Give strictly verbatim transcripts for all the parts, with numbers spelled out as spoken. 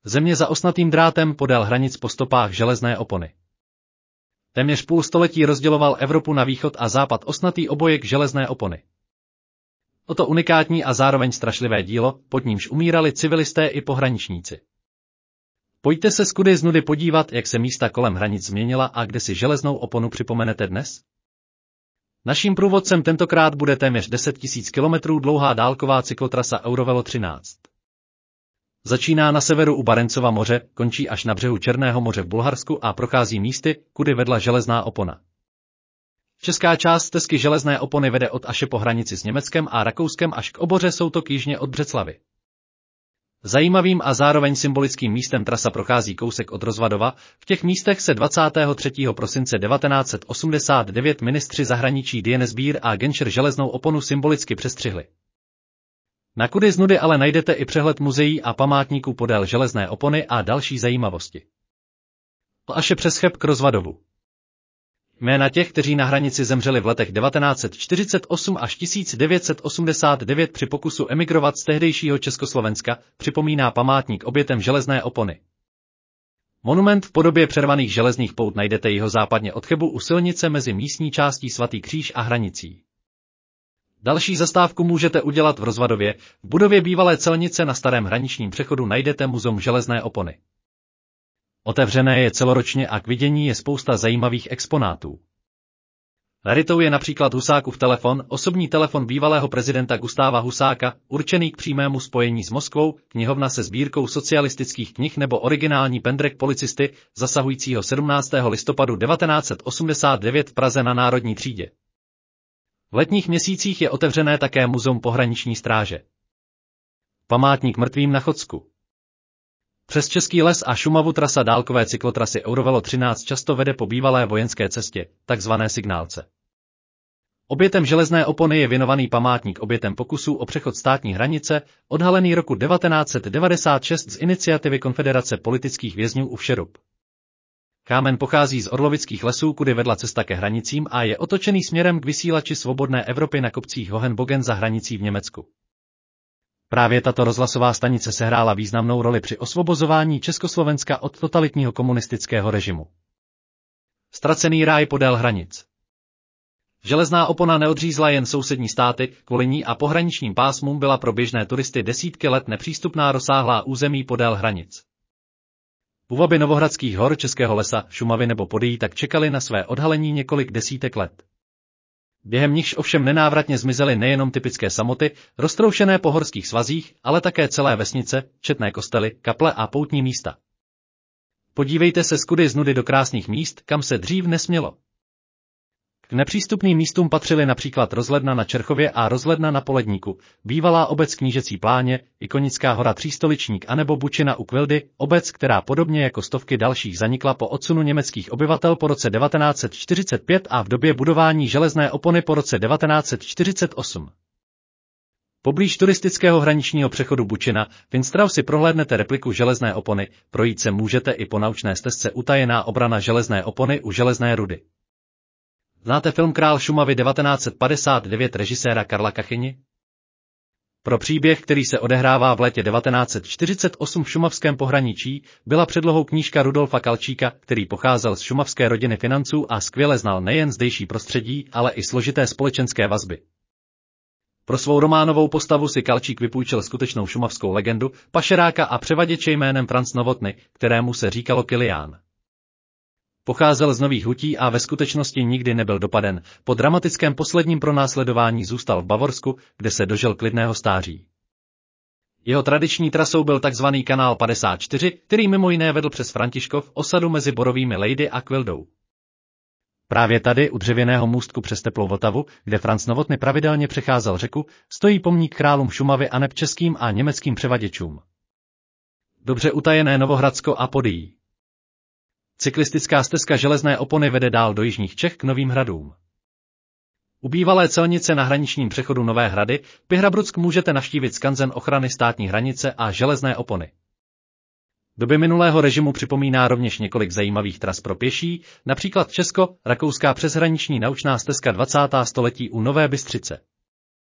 Země za ostnatým drátem podél hranic po stopách železné opony. Téměř půl století rozděloval Evropu na východ a západ ostnatý obojek železné opony. O to unikátní a zároveň strašlivé dílo, pod nímž umírali civilisté i pohraničníci. Pojďte se zkudy z nudy podívat, jak se místa kolem hranic změnila a kde si železnou oponu připomenete dnes? Naším průvodcem tentokrát bude téměř deset tisíc kilometrů dlouhá dálková cyklotrasa Eurovelo třináct. Začíná na severu u Barencova moře, končí až na břehu Černého moře v Bulharsku a prochází místy, kudy vedla železná opona. Česká část stezky železné opony vede od Aše po hranici s Německem a Rakouskem až k oboře Soutok jižně od Břeclavi. Zajímavým a zároveň symbolickým místem trasa prochází kousek od Rozvadova, v těch místech se dvacátého třetího prosince devatenáct set osmdesát devět ministři zahraničí Dienes Bier a Genscher železnou oponu symbolicky přestřihli. Na kudy z nudy ale najdete i přehled muzeí a památníků podél železné opony a další zajímavosti. Od Aše přes Cheb k Rozvadovu. Jména těch, kteří na hranici zemřeli v letech devatenáct set čtyřicet osm až tisíc devět set osmdesát devět při pokusu emigrovat z tehdejšího Československa, připomíná památník obětem železné opony. Monument v podobě přervaných železných pout najdete jihozápadně od Chebu u silnice mezi místní částí Svatý Kříž a hranicí. Další zastávku můžete udělat v Rozvadově, v budově bývalé celnice na starém hraničním přechodu najdete muzeum železné opony. Otevřené je celoročně a k vidění je spousta zajímavých exponátů. Raritou je například Husákův telefon, osobní telefon bývalého prezidenta Gustáva Husáka, určený k přímému spojení s Moskvou, knihovna se sbírkou socialistických knih nebo originální pendrek policisty, zasahujícího sedmnáctého listopadu devatenáct set osmdesát devět v Praze na Národní třídě. V letních měsících je otevřené také muzeum pohraniční stráže. Památník mrtvým na Chodsku. Přes Český les a Šumavu trasa dálkové cyklotrasy Eurovelo třináct často vede po bývalé vojenské cestě, takzvané signálce. Obětem železné opony je věnovaný památník obětem pokusů o přechod státní hranice, odhalený roku devatenáct set devadesát šest z iniciativy Konfederace politických vězňů u Všerup. Kámen pochází z Orlovických lesů, kudy vedla cesta ke hranicím a je otočený směrem k vysílači Svobodné Evropy na kopcích Hohenbogen za hranicí v Německu. Právě tato rozhlasová stanice sehrála významnou roli při osvobozování Československa od totalitního komunistického režimu. Ztracený ráj podél hranic. Železná opona neodřízla jen sousední státy, kvůli ní a pohraničním pásmům byla pro běžné turisty desítky let nepřístupná rozsáhlá území podél hranic. Půvaby Novohradských hor, Českého lesa, Šumavy nebo Podyjí tak čekali na své odhalení několik desítek let. Během nichž ovšem nenávratně zmizely nejenom typické samoty, roztroušené po horských svazích, ale také celé vesnice, četné kostely, kaple a poutní místa. Podívejte se zkudy z nudy do krásných míst, kam se dřív nesmělo. K nepřístupným místům patřily například rozhledna na Čerchově a rozhledna na Poledníku, bývalá obec Knížecí Pláně, Ikonická hora Třístoličník anebo Bučina u Kvildy, obec, která podobně jako stovky dalších zanikla po odsunu německých obyvatel po roce devatenáct set čtyřicet pět a v době budování železné opony po roce devatenáct set čtyřicet osm. Poblíž turistického hraničního přechodu Bučina, Finstrau si prohlédnete repliku železné opony, projít se můžete i po naučné stezce Utajená obrana železné opony u Železné Rudy. Znáte film Král Šumavy devatenáct set padesát devět režiséra Karla Kachyni? Pro příběh, který se odehrává v létě devatenáct set čtyřicet osm v šumavském pohraničí, byla předlohou knížka Rudolfa Kalčíka, který pocházel z šumavské rodiny financů a skvěle znal nejen zdejší prostředí, ale i složité společenské vazby. Pro svou románovou postavu si Kalčík vypůjčil skutečnou šumavskou legendu, pašeráka a převaděče jménem Franz Novotny, kterému se říkalo Kilián. Pocházel z Nových Hutí a ve skutečnosti nikdy nebyl dopaden, po dramatickém posledním pronásledování zůstal v Bavorsku, kde se dožil klidného stáří. Jeho tradiční trasou byl takzvaný kanál padesát čtyři, který mimo jiné vedl přes Františkov, osadu mezi borovými lejdy a Kvildou. Právě tady, u dřevěného můstku přes teplou Vltavu, kde Franz Novotny pravidelně přecházel řeku, stojí pomník králům Šumavy aneb českým a německým převaděčům. Dobře utajené Novohradsko a Podyjí. Cyklistická stezka železné opony vede dál do jižních Čech k Novým Hradům. U bývalé celnice na hraničním přechodu Nové Hrady, Pihrabruck můžete navštívit skanzen ochrany státní hranice a železné opony. Doby minulého režimu připomíná rovněž několik zajímavých tras pro pěší, například Česko-rakouská přeshraniční naučná stezka dvacátého století u Nové Bystřice.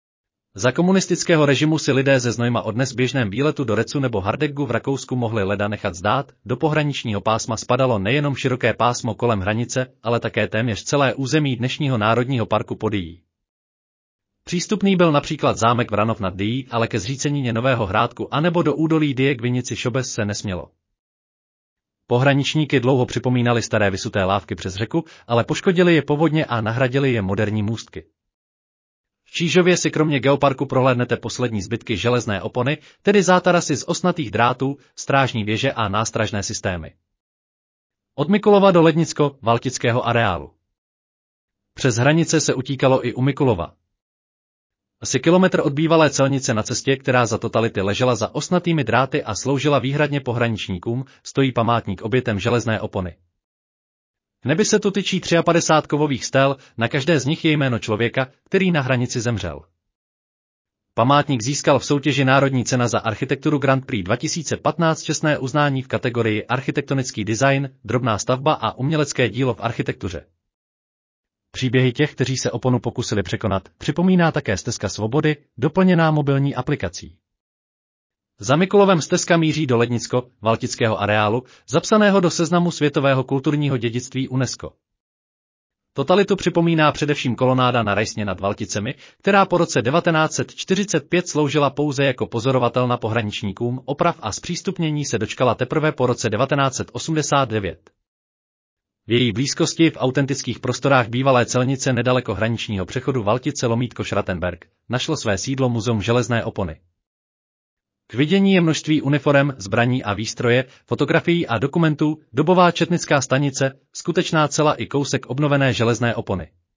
Za komunistického režimu si lidé ze Znojma o dnes běžném výletu do Recu nebo Hardeggu v Rakousku mohli leda nechat zdát, do pohraničního pásma spadalo nejenom široké pásmo kolem hranice, ale také téměř celé území dnešního národního parku Podyjí. Přístupný byl například zámek Vranov nad Dyjí, ale ke zřícenině Nového Hrádku anebo do údolí Dyje k vinici Šobes se nesmělo. Pohraničníky dlouho připomínali staré vysuté lávky přes řeku, ale poškodili je povodně a nahradili je moderní můstky. V Čížově si kromě geoparku prohlédnete poslední zbytky železné opony, tedy zátarasy z osnatých drátů, strážní věže a nástražné systémy. Od Mikulova do Lednicko-Valtického areálu. Přes hranice se utíkalo i u Mikulova. Asi kilometr od bývalé celnice na cestě, která za totality ležela za osnatými dráty a sloužila výhradně pohraničníkům, stojí památník obětem železné opony. V nebi se tu tyčí padesát tři kovových stel, na každé z nich je jméno člověka, který na hranici zemřel. Památník získal v soutěži Národní cena za architekturu Grand Prix dva tisíce patnáct čestné uznání v kategorii architektonický design, drobná stavba a umělecké dílo v architektuře. Příběhy těch, kteří se oponu pokusili překonat, připomíná také stezka Svobody, doplněná mobilní aplikací. Za Mikulovem stezka míří do Lednicko-Valtického areálu, zapsaného do seznamu světového kulturního dědictví UNESCO. Totalitu připomíná především kolonáda na Rajsně nad Valticemi, která po roce devatenáct set čtyřicet pět sloužila pouze jako pozorovatelna pohraničníkům, oprav a zpřístupnění se dočkala teprve po roce devatenáct set osmdesát devět. V její blízkosti v autentických prostorách bývalé celnice nedaleko hraničního přechodu Valtice-Lomítko-Schrattenberg našlo své sídlo Muzeum železné opony. K vidění je množství uniforem, zbraní a výstroje, fotografií a dokumentů, dobová četnická stanice, skutečná cela i kousek obnovené železné opony.